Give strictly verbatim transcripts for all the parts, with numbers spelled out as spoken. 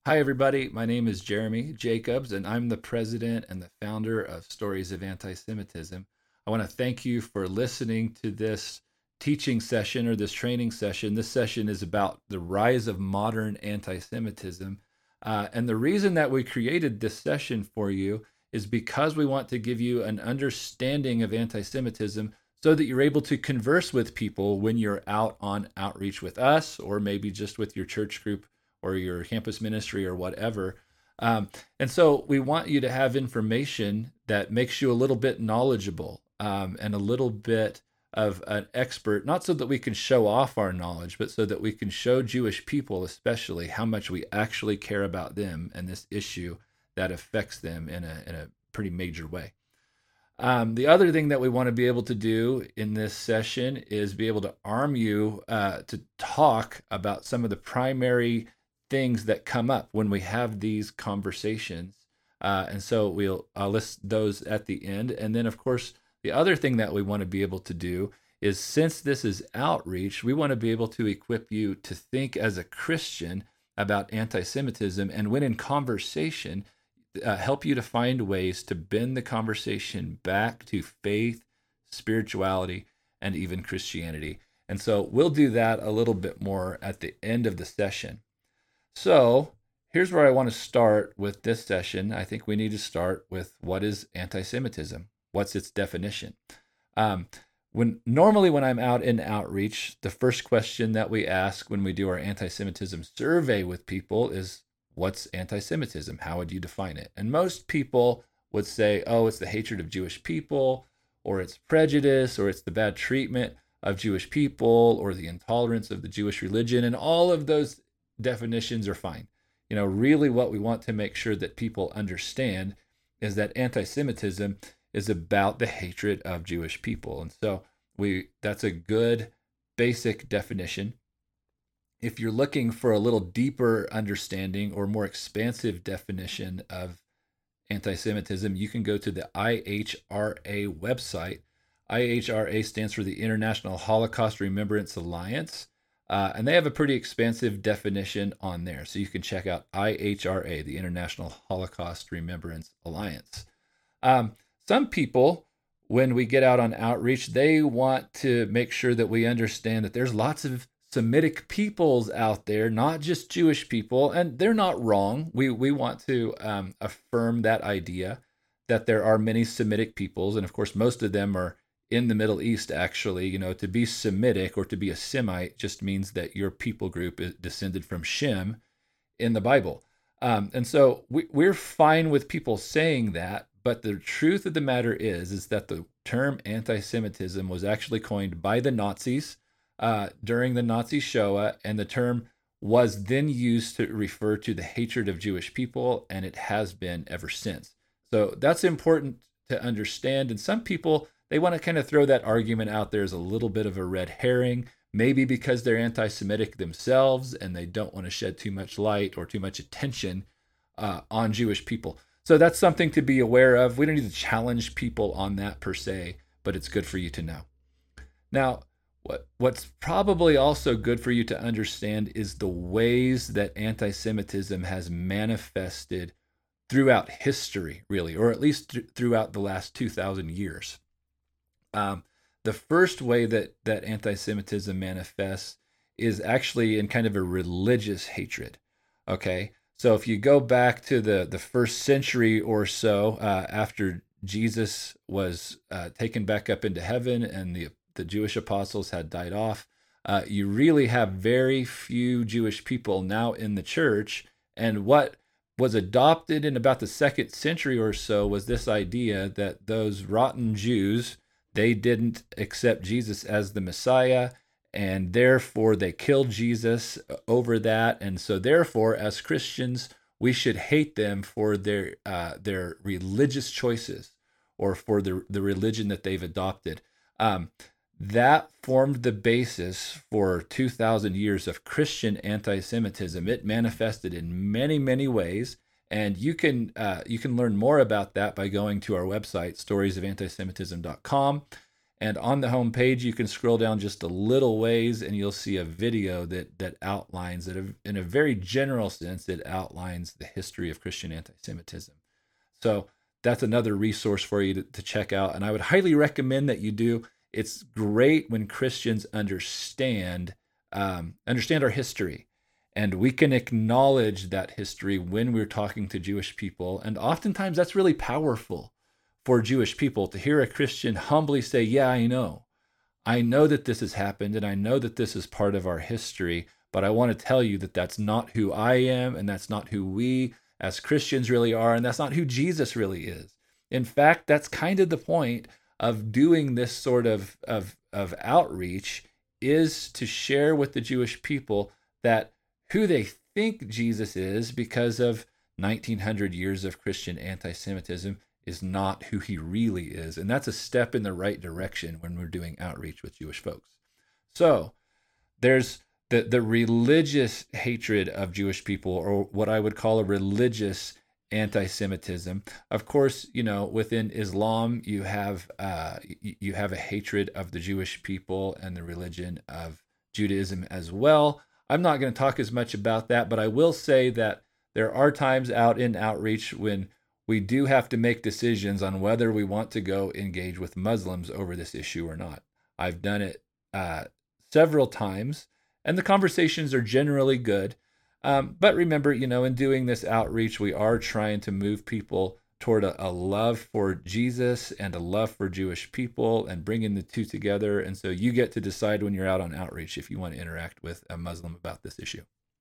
Hi, everybody. My name is Jeremy Jacobs, and I'm the president and the founder of Stories of Anti-Semitism. I want to thank you for listening to this teaching session or this training session. This session is about the rise of modern anti-Semitism. Uh, and the reason that we created this session for you is because we want to give you an understanding of anti-Semitism so that you're able to converse with people when you're out on outreach with us, or maybe just with your church group or your campus ministry or whatever. Um, and so we want you to have information that makes you a little bit knowledgeable um, and a little bit of an expert, not so that we can show off our knowledge, but so that we can show Jewish people, especially, how much we actually care about them and this issue that affects them in a, in a pretty major way. Um, the other thing that we want to be able to do in this session is be able to arm you uh, to talk about some of the primary things that come up when we have these conversations. Uh, and so we'll I'll list those at the end. And then, of course, the other thing that we want to be able to do is, since this is outreach, we want to be able to equip you to think as a Christian about anti-Semitism, and when in conversation, uh, help you to find ways to bend the conversation back to faith, spirituality, and even Christianity. And so we'll do that a little bit more at the end of the session. So here's where I want to start with this session. I think we need to start with, what is anti-Semitism? What's its definition? Um, when normally when I'm out in outreach, the first question that we ask when we do our anti-Semitism survey with people is, what's anti-Semitism? How would you define it? And most people would say, oh, it's the hatred of Jewish people, or it's prejudice, or it's the bad treatment of Jewish people, or the intolerance of the Jewish religion. And all of those definitions are fine. You know, really what we want to make sure that people understand is that anti-Semitism is about the hatred of Jewish people. And so we that's a good basic definition. If you're looking for a little deeper understanding or more expansive definition of anti-Semitism, you can go to the I H R A website. I H R A stands for the International Holocaust Remembrance Alliance. Uh, and they have a pretty expansive definition on there. So you can check out I H R A, the International Holocaust Remembrance Alliance. Um, some people, when we get out on outreach, they want to make sure that we understand that there's lots of Semitic peoples out there, not just Jewish people, and they're not wrong. We we want to um, affirm that idea that there are many Semitic peoples, and of course, most of them are in the Middle East. Actually, you know, to be Semitic or to be a Semite just means that your people group is descended from Shem in the Bible. Um, and so we, we're fine with people saying that, but the truth of the matter is, is that the term anti-Semitism was actually coined by the Nazis uh, during the Nazi Shoah, and the term was then used to refer to the hatred of Jewish people, and it has been ever since. So that's important to understand. And some people, they want to kind of throw that argument out there as a little bit of a red herring, maybe because they're anti-Semitic themselves and they don't want to shed too much light or too much attention uh, on Jewish people. So that's something to be aware of. We don't need to challenge people on that per se, but it's good for you to know. Now, what what's probably also good for you to understand is the ways that anti-Semitism has manifested throughout history, really, or at least th- throughout the last two thousand years. Um, the first way that, that anti-Semitism manifests is actually in kind of a religious hatred. Okay, so if you go back to the, the first century or so uh, after Jesus was uh, taken back up into heaven and the, the Jewish apostles had died off, uh, you really have very few Jewish people now in the church. And what was adopted in about the second century or so was this idea that those rotten Jews, they didn't accept Jesus as the Messiah, and therefore they killed Jesus over that. And so therefore, as Christians, we should hate them for their uh, their religious choices or for the, the religion that they've adopted. Um, that formed the basis for two thousand years of Christian anti-Semitism. It manifested in many, many ways. And you can uh, you can learn more about that by going to our website, stories of anti semitism dot com. And on the home page, you can scroll down just a little ways and you'll see a video that that outlines it in a very general sense. It outlines the history of Christian anti-Semitism. So that's another resource for you to, to check out. And I would highly recommend that you do. It's great when Christians understand um, understand our history. And we can acknowledge that history when we're talking to Jewish people. And oftentimes that's really powerful for Jewish people to hear a Christian humbly say, yeah, I know. I know that this has happened and I know that this is part of our history, but I want to tell you that that's not who I am and that's not who we as Christians really are, and that's not who Jesus really is. In fact, that's kind of the point of doing this sort of, of, of outreach, is to share with the Jewish people that who they think Jesus is because of nineteen hundred years of Christian anti-Semitism is not who he really is. And that's a step in the right direction when we're doing outreach with Jewish folks. So there's the, the religious hatred of Jewish people, or what I would call a religious anti-Semitism. Of course, you know, within Islam, you have uh, you have a hatred of the Jewish people and the religion of Judaism as well. I'm not going to talk as much about that, but I will say that there are times out in outreach when we do have to make decisions on whether we want to go engage with Muslims over this issue or not. I've done it uh, several times, and the conversations are generally good. Um, but remember, you know, in doing this outreach, we are trying to move people toward a, a love for Jesus and a love for Jewish people and bringing the two together. And so you get to decide when you're out on outreach if you want to interact with a Muslim about this issue.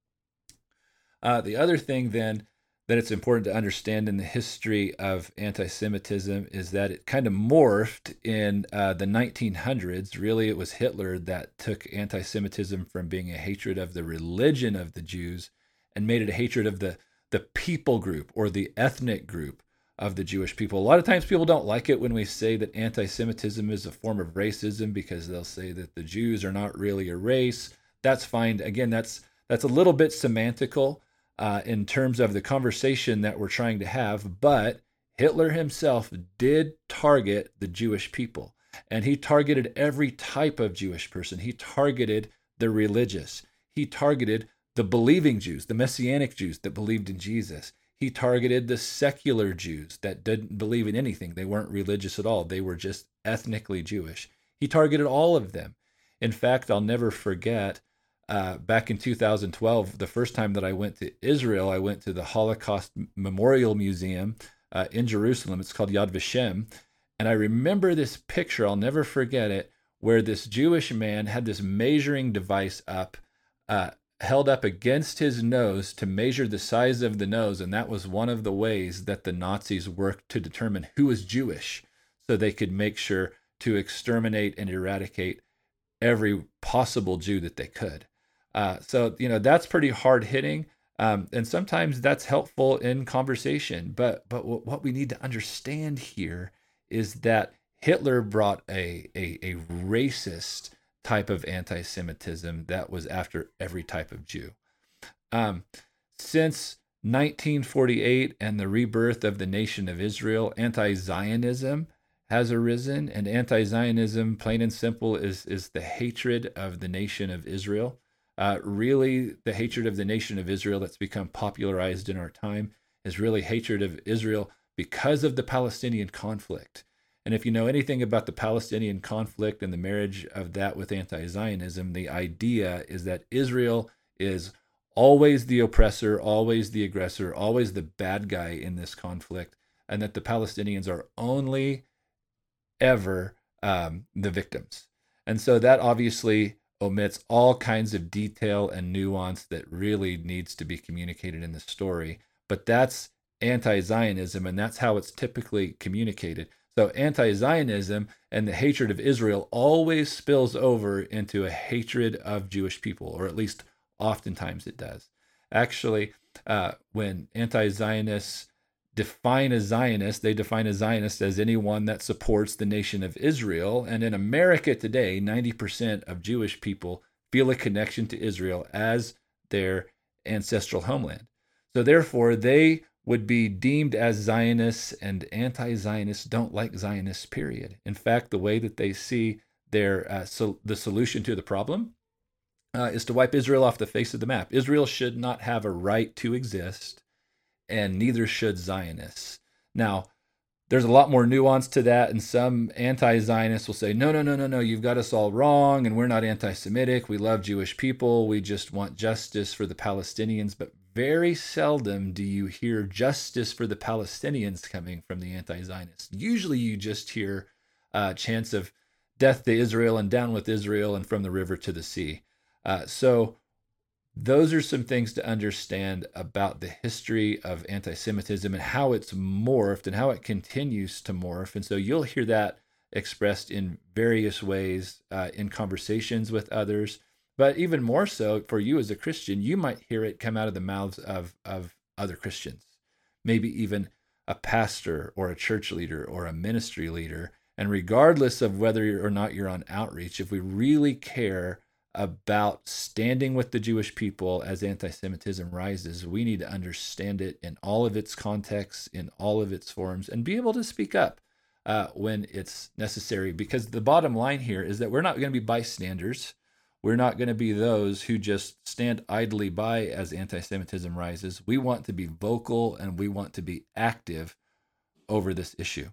Uh, the other thing then that it's important to understand in the history of anti-Semitism is that it kind of morphed in uh, the nineteen hundreds. Really, it was Hitler that took anti-Semitism from being a hatred of the religion of the Jews and made it a hatred of the, the people group or the ethnic group of the Jewish people. A lot of times people don't like it when we say that anti-Semitism is a form of racism because they'll say that the Jews are not really a race. That's fine. Again, that's that's a little bit semantical uh, in terms of the conversation that we're trying to have, but Hitler himself did target the Jewish people, and he targeted every type of Jewish person. He targeted the religious. He targeted the believing Jews, the Messianic Jews that believed in Jesus. He targeted the secular Jews that didn't believe in anything. They weren't religious at all. They were just ethnically Jewish. He targeted all of them. In fact, I'll never forget, uh, back in two thousand twelve, the first time that I went to Israel, I went to the Holocaust Memorial Museum uh, in Jerusalem. It's called Yad Vashem. And I remember this picture, I'll never forget it, where this Jewish man had this measuring device up, uh, held up against his nose to measure the size of the nose. And that was one of the ways that the Nazis worked to determine who was Jewish, so they could make sure to exterminate and eradicate every possible Jew that they could. Uh, so, you know, that's pretty hard hitting. Um, and sometimes that's helpful in conversation. But but w- what we need to understand here is that Hitler brought a, a, a racist type of anti-Semitism that was after every type of Jew. Um, since nineteen forty-eight and the rebirth of the nation of Israel, anti-Zionism has arisen, and anti-Zionism, plain and simple, is, is the hatred of the nation of Israel. Uh, really, the hatred of the nation of Israel that's become popularized in our time is really hatred of Israel because of the Palestinian conflict. And if you know anything about the Palestinian conflict and the marriage of that with anti-Zionism, the idea is that Israel is always the oppressor, always the aggressor, always the bad guy in this conflict, and that the Palestinians are only ever um, the victims. And so that obviously omits all kinds of detail and nuance that really needs to be communicated in the story. But that's anti-Zionism, and that's how it's typically communicated. So anti-Zionism and the hatred of Israel always spills over into a hatred of Jewish people, or at least oftentimes it does. Actually, uh, when anti-Zionists define a Zionist, they define a Zionist as anyone that supports the nation of Israel. And in America today, ninety percent of Jewish people feel a connection to Israel as their ancestral homeland. So therefore, they would be deemed as Zionists, and anti-Zionists don't like Zionists, period. In fact, the way that they see their uh, so the solution to the problem uh, is to wipe Israel off the face of the map. Israel should not have a right to exist, and neither should Zionists. Now, there's a lot more nuance to that, and some anti-Zionists will say, no, no, no, no, no, you've got us all wrong, and we're not anti-Semitic. We love Jewish people. We just want justice for the Palestinians. But very seldom do you hear justice for the Palestinians coming from the anti-Zionists. Usually you just hear uh, chants of death to Israel and down with Israel and from the river to the sea. Uh, so those are some things to understand about the history of anti-Semitism and how it's morphed and how it continues to morph. And so you'll hear that expressed in various ways uh, in conversations with others. But even more so for you as a Christian, you might hear it come out of the mouths of, of other Christians, maybe even a pastor or a church leader or a ministry leader. And regardless of whether or not you're on outreach, if we really care about standing with the Jewish people as anti-Semitism rises, we need to understand it in all of its contexts, in all of its forms, and be able to speak up uh, when it's necessary. Because the bottom line here is that we're not going to be bystanders. We're not going to be those who just stand idly by as anti-Semitism rises. We want to be vocal and we want to be active over this issue.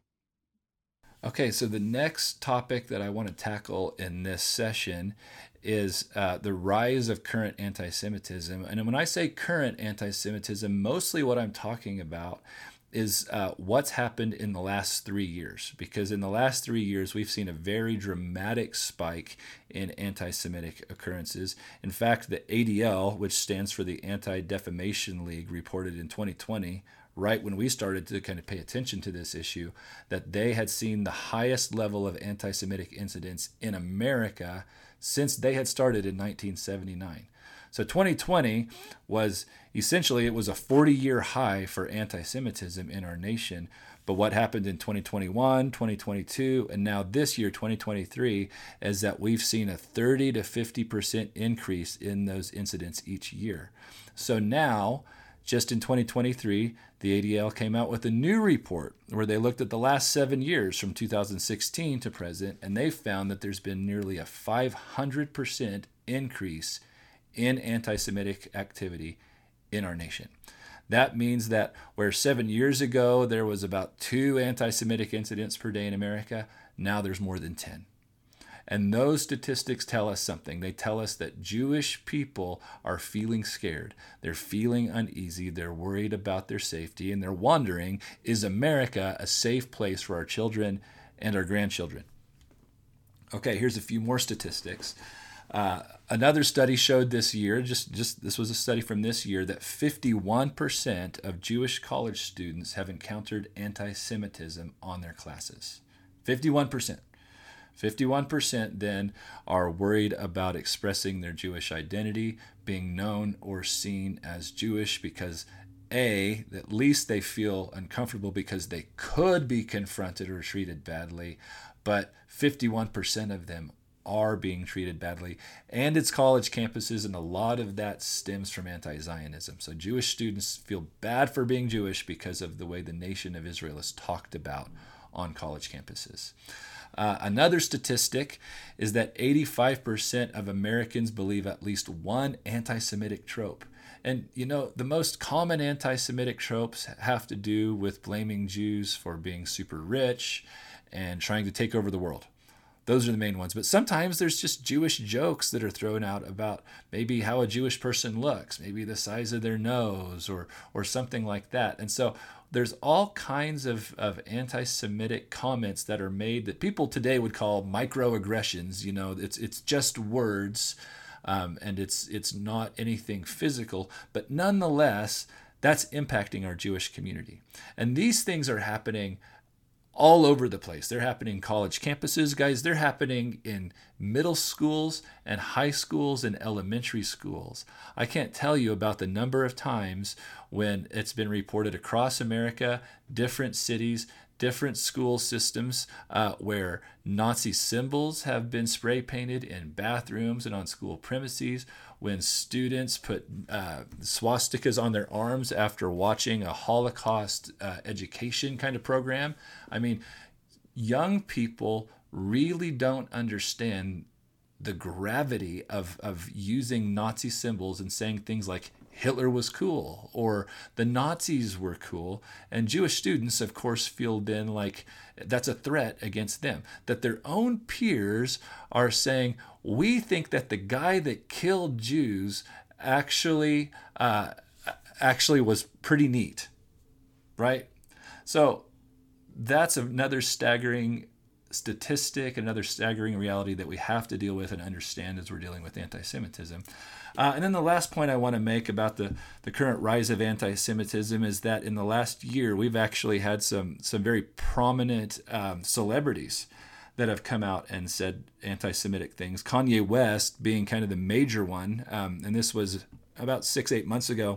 Okay, so the next topic that I want to tackle in this session is uh, the rise of current anti-Semitism. And when I say current anti-Semitism, mostly what I'm talking about is uh, what's happened in the last three years. Because in the last three years, we've seen a very dramatic spike in anti-Semitic occurrences. In fact, the A D L, which stands for the Anti-Defamation League, reported in twenty twenty, right when we started to kind of pay attention to this issue, that they had seen the highest level of anti-Semitic incidents in America since they had started in nineteen seventy-nine. So twenty twenty was essentially, it was a forty-year high for anti-Semitism in our nation. But what happened in twenty twenty-one, twenty twenty-two, and now this year, twenty twenty-three, is that we've seen a thirty to fifty percent increase in those incidents each year. So now, just in twenty twenty-three, the A D L came out with a new report where they looked at the last seven years from two thousand sixteen to present, and they found that there's been nearly a five hundred percent increase in anti-Semitic activity in our nation. That means that where seven years ago there was about two anti-Semitic incidents per day in America, now there's more than ten. And those statistics tell us something. They tell us that Jewish people are feeling scared. They're feeling uneasy. They're worried about their safety. And they're wondering, is America a safe place for our children and our grandchildren? Okay, here's a few more statistics. Uh, another study showed this year, just, just this was a study from this year, that fifty-one percent of Jewish college students have encountered anti-Semitism on their classes. fifty-one percent. fifty-one percent then are worried about expressing their Jewish identity, being known or seen as Jewish because, A, at least they feel uncomfortable because they could be confronted or treated badly, but fifty-one percent of them are being treated badly. And it's college campuses, and a lot of that stems from anti-Zionism. So Jewish students feel bad for being Jewish because of the way the nation of Israel is talked about on college campuses. Uh, another statistic is that eighty-five percent of Americans believe at least one anti-Semitic trope. And, you know, the most common anti-Semitic tropes have to do with blaming Jews for being super rich and trying to take over the world. Those are the main ones. But sometimes there's just Jewish jokes that are thrown out about maybe how a Jewish person looks, maybe the size of their nose or or something like that. And so there's all kinds of, of anti-Semitic comments that are made that people today would call microaggressions. You know, it's it's just words, um, and it's it's not anything physical. But nonetheless, that's impacting our Jewish community. And these things are happening all over the place. They're happening in college campuses, guys. They're happening in middle schools and high schools and elementary schools. I can't tell you about the number of times when it's been reported across America, different cities, different school systems uh, where Nazi symbols have been spray painted in bathrooms and on school premises, when students put uh, swastikas on their arms after watching a Holocaust uh, education kind of program. I mean, young people really don't understand the gravity of, of using Nazi symbols and saying things like Hitler was cool or the Nazis were cool. And Jewish students, of course, feel then like that's a threat against them, that their own peers are saying, we think that the guy that killed Jews actually uh, actually was pretty neat, right? So that's another staggering statistic, another staggering reality that we have to deal with and understand as we're dealing with anti-Semitism. Uh, and then the last point I want to make about the, the current rise of anti-Semitism is that in the last year, we've actually had some, some very prominent um, celebrities that have come out and said anti-Semitic things. Kanye West being kind of the major one. Um, and this was about six, eight months ago.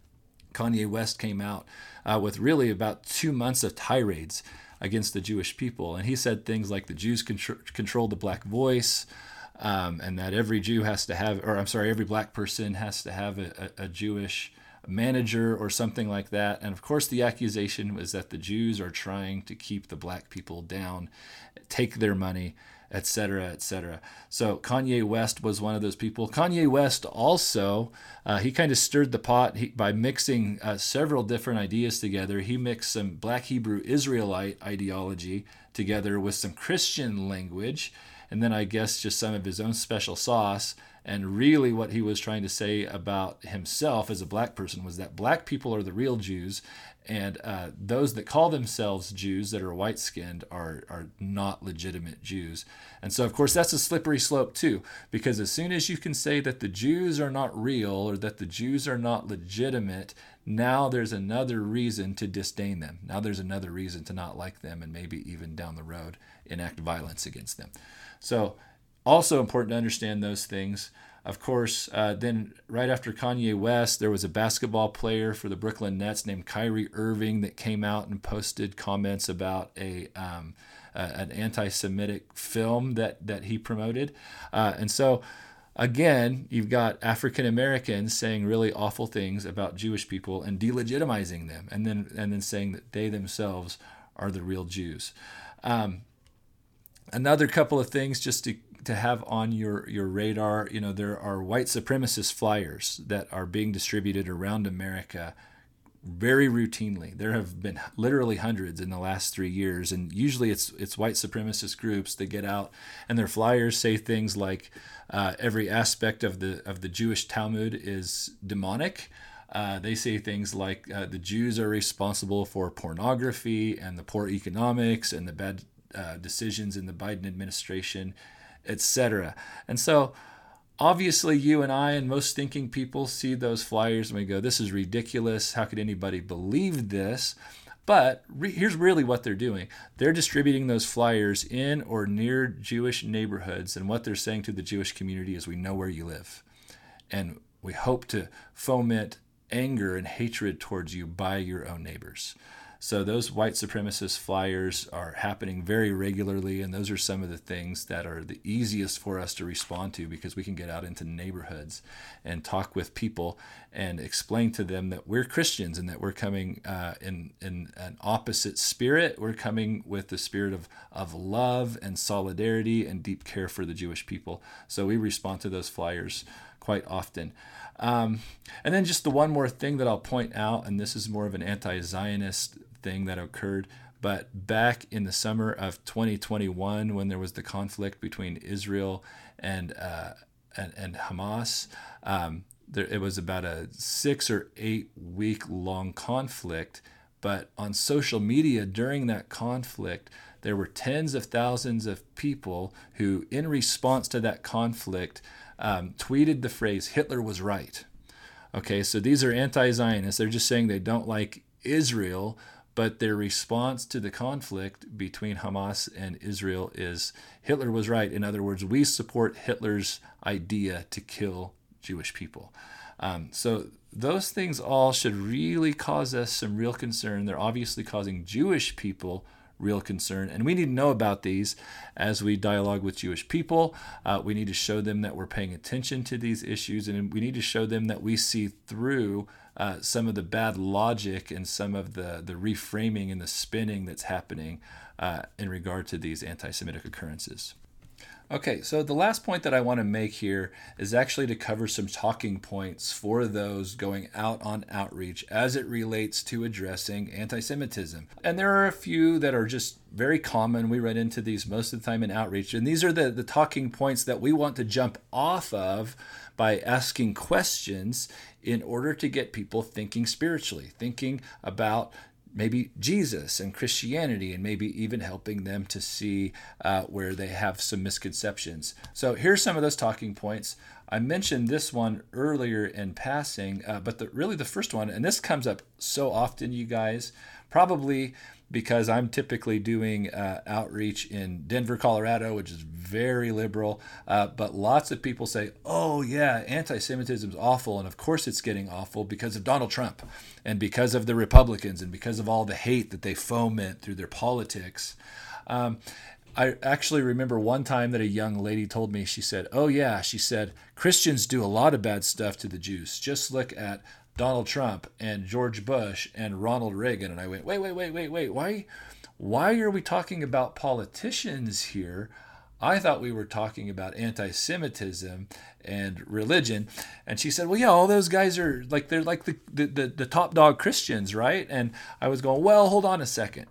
Kanye West came out uh, with really about two months of tirades against the Jewish people. And he said things like the Jews contr- control the black voice, um, and that every Jew has to have, or I'm sorry, every black person has to have a, a, a Jewish manager or something like that. And of course, the accusation was that the Jews are trying to keep the black people down, take their money, et cetera, et cetera. So Kanye West was one of those people. Kanye West also, uh, he kind of stirred the pot he, by mixing uh, several different ideas together. He mixed some Black Hebrew Israelite ideology together with some Christian language, and then I guess just some of his own special sauce. And really what he was trying to say about himself as a black person was that black people are the real Jews, and uh, those that call themselves Jews that are white-skinned are, are not legitimate Jews. And so, of course, that's a slippery slope too, because as soon as you can say that the Jews are not real or that the Jews are not legitimate, now there's another reason to disdain them. Now there's another reason to not like them and maybe even down the road enact violence against them. So also important to understand those things. Of course, uh, then right after Kanye West, there was a basketball player for the Brooklyn Nets named Kyrie Irving that came out and posted comments about a um, uh, an anti-Semitic film that that he promoted. Uh, and so, again, you've got African Americans saying really awful things about Jewish people and delegitimizing them, and then and then saying that they themselves are the real Jews. Um, another couple of things just to to have on your, your radar, you know, there are white supremacist flyers that are being distributed around America very routinely. There have been literally hundreds in the last three years, and usually it's it's white supremacist groups that get out, and their flyers say things like uh, every aspect of the of the Jewish Talmud is demonic. Uh, they say things like uh, the Jews are responsible for pornography and the poor economics and the bad uh, decisions in the Biden administration, et cetera. And so obviously you and I and most thinking people see those flyers and we go, this is ridiculous. How could anybody believe this? But re- here's really what they're doing. They're distributing those flyers in or near Jewish neighborhoods. And what they're saying to the Jewish community is, we know where you live. And we hope to foment anger and hatred towards you by your own neighbors. So those white supremacist flyers are happening very regularly, and those are some of the things that are the easiest for us to respond to, because we can get out into neighborhoods and talk with people and explain to them that we're Christians and that we're coming uh, in, in an opposite spirit. We're coming with the spirit of, of love and solidarity and deep care for the Jewish people. So we respond to those flyers quite often. Um, and then just the one more thing that I'll point out, and this is more of an anti-Zionist thing that occurred, but back in the summer of twenty twenty-one, when there was the conflict between Israel and uh, and, and Hamas, um, there, it was about a six or eight week long conflict. But on social media during that conflict, there were tens of thousands of people who, in response to that conflict, um, tweeted the phrase, Hitler was right. Okay, so these are anti-Zionists. They're just saying they don't like Israel, but their response to the conflict between Hamas and Israel is, Hitler was right. In other words, we support Hitler's idea to kill Jewish people. Um, so those things all should really cause us some real concern. They're obviously causing Jewish people real concern. And we need to know about these as we dialogue with Jewish people. Uh, we need to show them that we're paying attention to these issues, and we need to show them that we see through uh, some of the bad logic and some of the, the reframing and the spinning that's happening uh, in regard to these anti-Semitic occurrences. Okay, so the last point that I want to make here is actually to cover some talking points for those going out on outreach as it relates to addressing anti-Semitism. And there are a few that are just very common. We run into these most of the time in outreach. And these are the, the talking points that we want to jump off of by asking questions in order to get people thinking spiritually, thinking about maybe Jesus and Christianity, and maybe even helping them to see uh, where they have some misconceptions. So here's some of those talking points. I mentioned this one earlier in passing, uh, but the, really the first one, and this comes up so often, you guys, probably because I'm typically doing uh, outreach in Denver, Colorado, which is very liberal, uh, but lots of people say, oh yeah, anti-Semitism is awful, and of course it's getting awful because of Donald Trump, and because of the Republicans, and because of all the hate that they foment through their politics. Um, I actually remember one time that a young lady told me, she said, oh yeah, she said, Christians do a lot of bad stuff to the Jews. Just look at Donald Trump and George Bush and Ronald Reagan. And I went, wait, wait, wait, wait, wait. Why, why are we talking about politicians here? I thought we were talking about anti-Semitism and religion. And she said, well, yeah, all those guys are like, they're like the, the, the, the top dog Christians, right? And I was going, well, hold on a second.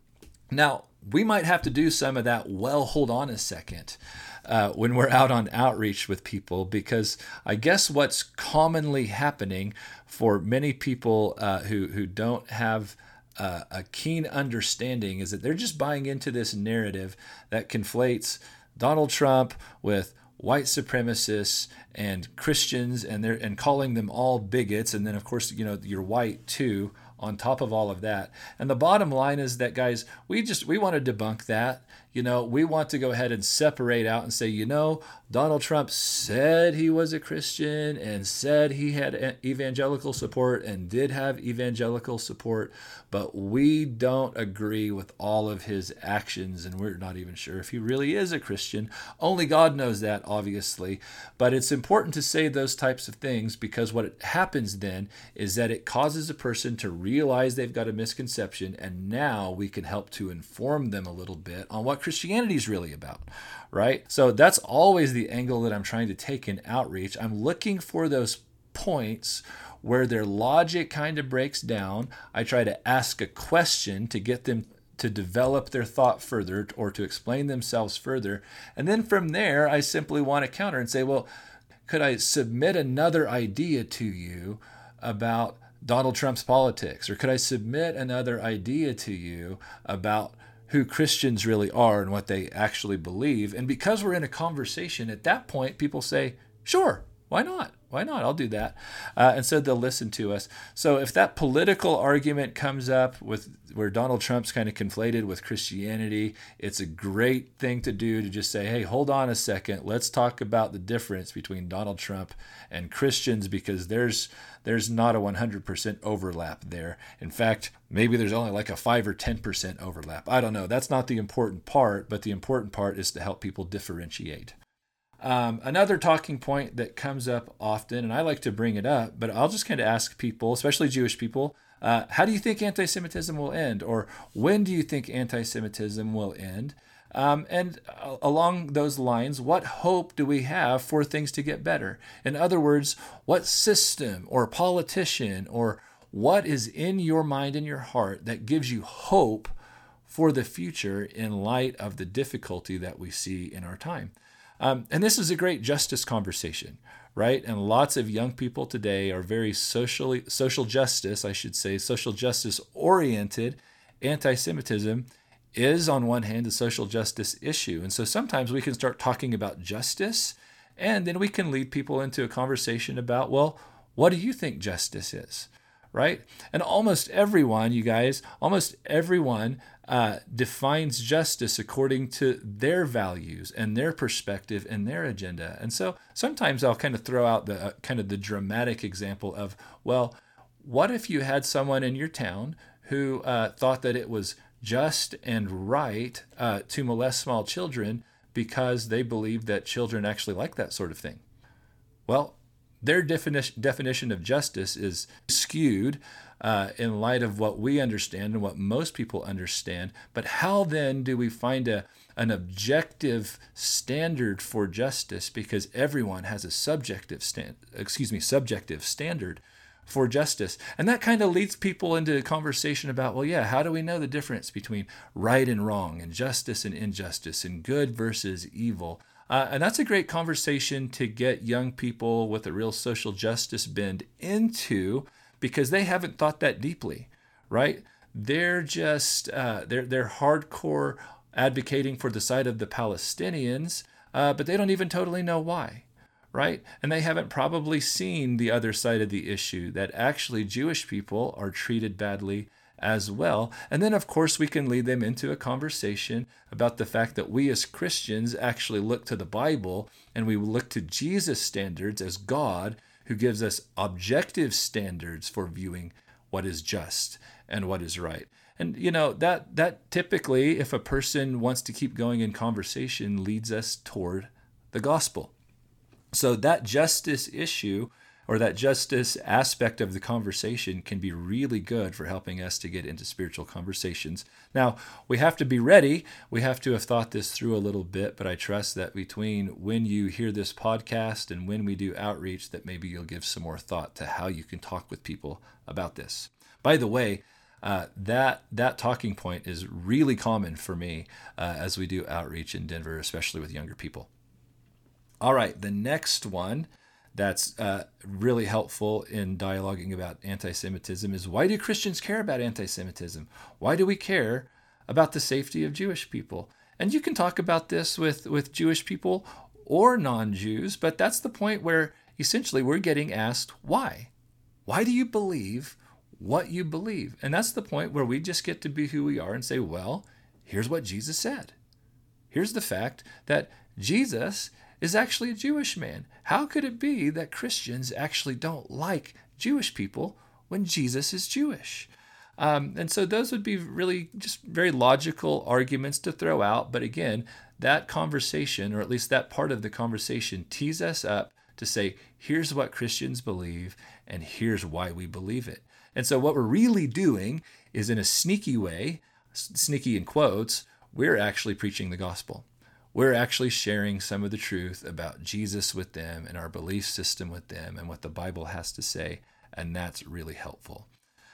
Now, we might have to do some of that, well, hold on a second, uh, when we're out on outreach with people, because I guess what's commonly happening for many people uh, who, who don't have uh, a keen understanding is that they're just buying into this narrative that conflates Donald Trump with white supremacists and Christians, and they're and calling them all bigots, and then of course, you know, you're white too on top of all of that. And the bottom line is that, guys, we just we want to debunk that. You know, we want to go ahead and separate out and say, you know, Donald Trump said he was a Christian and said he had evangelical support and did have evangelical support, but we don't agree with all of his actions, and we're not even sure if he really is a Christian. Only God knows that, obviously. But it's important to say those types of things, because what happens then is that it causes a person to realize they've got a misconception, and now we can help to inform them a little bit on what Christianity is really about, right? So that's always the angle that I'm trying to take in outreach. I'm looking for those points where their logic kind of breaks down. I try to ask a question to get them to develop their thought further or to explain themselves further. And then from there, I simply want to counter and say, well, could I submit another idea to you about Donald Trump's politics? Or could I submit another idea to you about who Christians really are and what they actually believe? And because we're in a conversation, at that point, people say, sure, why not? Why not? I'll do that. Uh, and so they'll listen to us. So if that political argument comes up with where Donald Trump's kind of conflated with Christianity, it's a great thing to do to just say, hey, hold on a second. Let's talk about the difference between Donald Trump and Christians, because there's there's not a one hundred percent overlap there. In fact, maybe there's only like a five or ten percent overlap. I don't know. That's not the important part, but the important part is to help people differentiate. Um, another talking point that comes up often, and I like to bring it up, but I'll just kind of ask people, especially Jewish people, uh, how do you think anti-Semitism will end? Or when do you think anti-Semitism will end? Um, and uh, along those lines, what hope do we have for things to get better? In other words, what system or politician or what is in your mind and your heart that gives you hope for the future in light of the difficulty that we see in our time? Um, and this is a great justice conversation, right? And lots of young people today are very socially, social justice, I should say, social justice oriented. Anti-Semitism is, on one hand, a social justice issue. And so sometimes we can start talking about justice, and then we can lead people into a conversation about, well, what do you think justice is? Right? And almost everyone, you guys, almost everyone uh, defines justice according to their values and their perspective and their agenda. And so sometimes I'll kind of throw out the uh, kind of the dramatic example of, well, what if you had someone in your town who uh, thought that it was just and right uh, to molest small children because they believe that children actually like that sort of thing. Well, their definition definition of justice is skewed uh, in light of what we understand and what most people understand. But how then do we find a an objective standard for justice? Because everyone has a subjective stand, excuse me, subjective standard for justice, and that kind of leads people into a conversation about, well, yeah, how do we know the difference between right and wrong, and justice and injustice, and good versus evil? Uh, and that's a great conversation to get young people with a real social justice bend into, because they haven't thought that deeply, right? They're just, uh, they're, they're hardcore advocating for the side of the Palestinians, uh, but they don't even totally know why, right? And they haven't probably seen the other side of the issue, that actually Jewish people are treated badly as well. And then, of course, we can lead them into a conversation about the fact that we as Christians actually look to the Bible, and we look to Jesus' standards as God, who gives us objective standards for viewing what is just and what is right. And, you know, that that typically, if a person wants to keep going in conversation, leads us toward the gospel. So that justice issue, or that justice aspect of the conversation, can be really good for helping us to get into spiritual conversations. Now, we have to be ready. We have to have thought this through a little bit, but I trust that between when you hear this podcast and when we do outreach, that maybe you'll give some more thought to how you can talk with people about this. By the way, uh, that that talking point is really common for me uh, as we do outreach in Denver, especially with younger people. All right, the next one that's uh, really helpful in dialoguing about anti-Semitism is, why do Christians care about anti-Semitism? Why do we care about the safety of Jewish people? And you can talk about this with, with Jewish people or non-Jews, but that's the point where essentially we're getting asked why. Why do you believe what you believe? And that's the point where we just get to be who we are and say, well, here's what Jesus said. Here's the fact that Jesus is actually a Jewish man. How could it be that Christians actually don't like Jewish people when Jesus is Jewish? Um, and so those would be really just very logical arguments to throw out. But again, that conversation, or at least that part of the conversation, tees us up to say, here's what Christians believe, and here's why we believe it. And so what we're really doing is, in a sneaky way, sneaky in quotes, we're actually preaching the gospel. We're actually sharing some of the truth about Jesus with them and our belief system with them and what the Bible has to say, and that's really helpful.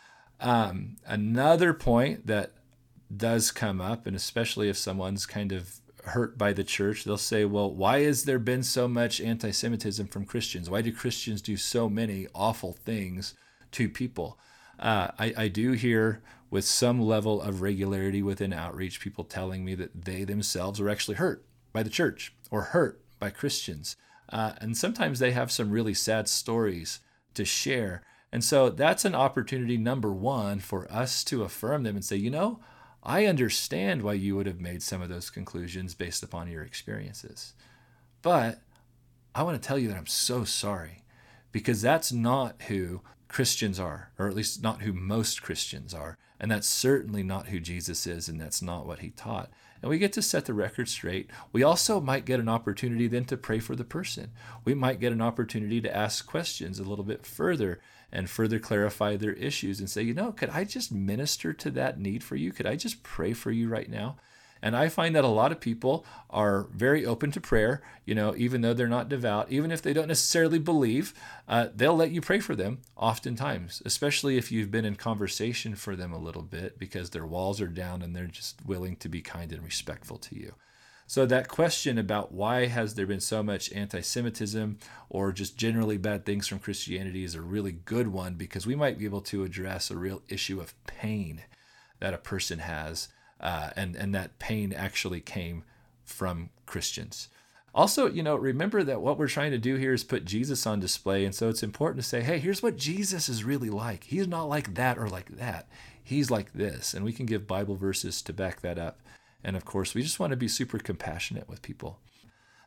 Um, another point that does come up, and especially if someone's kind of hurt by the church, they'll say, well, why has there been so much anti-Semitism from Christians? Why do Christians do so many awful things to people? Uh, I, I do hear with some level of regularity within outreach people telling me that they themselves are actually hurt by the church or hurt by Christians. Uh, and sometimes they have some really sad stories to share. And so that's an opportunity, number one, for us to affirm them and say, you know, I understand why you would have made some of those conclusions based upon your experiences. But I want to tell you that I'm so sorry, because that's not who Christians are, or at least not who most Christians are. And that's certainly not who Jesus is, and that's not what he taught. And we get to set the record straight. We also might get an opportunity then to pray for the person. We might get an opportunity to ask questions a little bit further and further clarify their issues and say, you know, could I just minister to that need for you? Could I just pray for you right now? And I find that a lot of people are very open to prayer, you know, even though they're not devout, even if they don't necessarily believe, uh, they'll let you pray for them oftentimes, especially if you've been in conversation for them a little bit, because their walls are down and they're just willing to be kind and respectful to you. So that question about why has there been so much anti-Semitism or just generally bad things from Christianity is a really good one, because we might be able to address a real issue of pain that a person has. Uh, and, and that pain actually came from Christians. Also, you know, remember that what we're trying to do here is put Jesus on display. And so it's important to say, hey, here's what Jesus is really like. He's not like that or like that. He's like this. And we can give Bible verses to back that up. And of course, we just want to be super compassionate with people.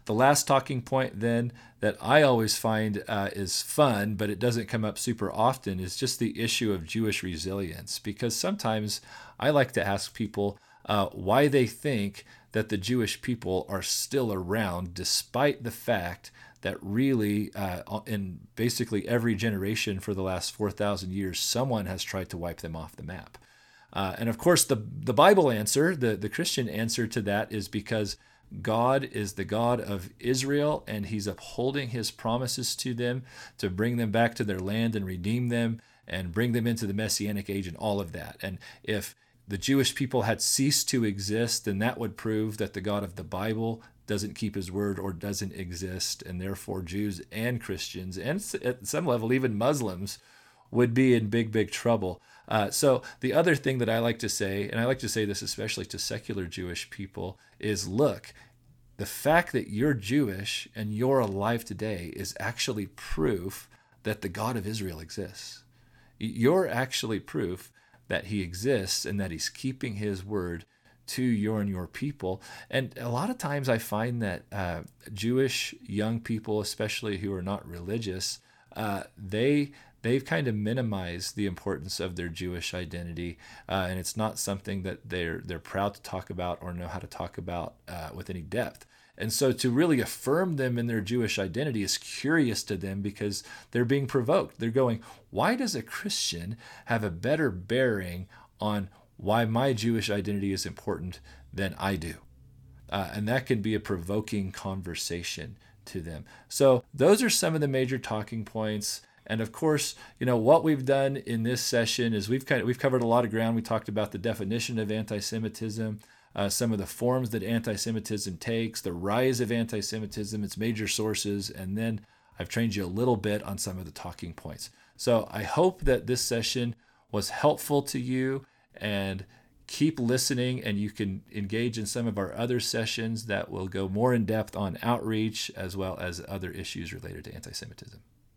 The last talking point then that I always find uh, is fun, but it doesn't come up super often, is just the issue of Jewish resilience. Because sometimes I like to ask people uh, why they think that the Jewish people are still around despite the fact that really uh, in basically every generation for the last four thousand years, someone has tried to wipe them off the map. Uh, and of course, the, the Bible answer, the, the Christian answer to that is because God is the God of Israel, and he's upholding his promises to them to bring them back to their land and redeem them and bring them into the Messianic age and all of that. And if the Jewish people had ceased to exist, then that would prove that the God of the Bible doesn't keep his word or doesn't exist, and therefore Jews and Christians, and at some level even Muslims, would be in big, big trouble. Uh, so the other thing that I like to say, and I like to say this especially to secular Jewish people, is look, the fact that you're Jewish and you're alive today is actually proof that the God of Israel exists. You're actually proof that he exists and that he's keeping his word to your and your people. And a lot of times I find that uh, Jewish young people, especially who are not religious, uh, they they've kind of minimized the importance of their Jewish identity, uh, and it's not something that they're they're proud to talk about or know how to talk about uh, with any depth. And so to really affirm them in their Jewish identity is curious to them because they're being provoked. They're going, why does a Christian have a better bearing on why my Jewish identity is important than I do? Uh, and that can be a provoking conversation to them. So those are some of the major talking points. And of course, you know, what we've done in this session is we've kind of, we've covered a lot of ground. We talked about the definition of anti-Semitism, uh, some of the forms that anti-Semitism takes, the rise of anti-Semitism, its major sources, and then I've trained you a little bit on some of the talking points. So I hope that this session was helpful to you, and keep listening, and you can engage in some of our other sessions that will go more in depth on outreach as well as other issues related to anti-Semitism.